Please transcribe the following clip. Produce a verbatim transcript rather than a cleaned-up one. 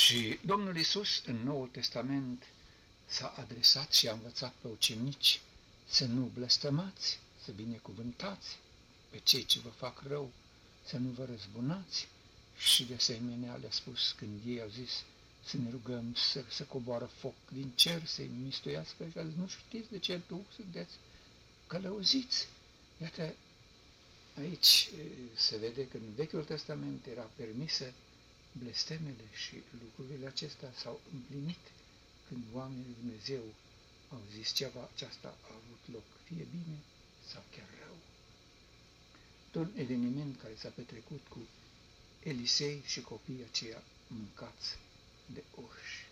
Și Domnul Iisus în Noul Testament s-a adresat și a învățat pe ucenici să nu blestemați, să binecuvântați pe cei ce vă fac rău, să nu vă răzbunați. Și de asemenea le-a spus când ei au zis să ne rugăm să, să coboară foc din cer, să-i mistuiască, și a zis, nu știți de ce tu sunteți călăuziți. Iată, aici se vede că în Vechiul Testament era permisă blestemele și lucrurile acestea s-au împlinit când oamenii lui Dumnezeu au zis ceva, aceasta a avut loc, fie bine sau chiar rău. Un eveniment care s-a petrecut cu Elisei și copiii aceia mâncați de urși.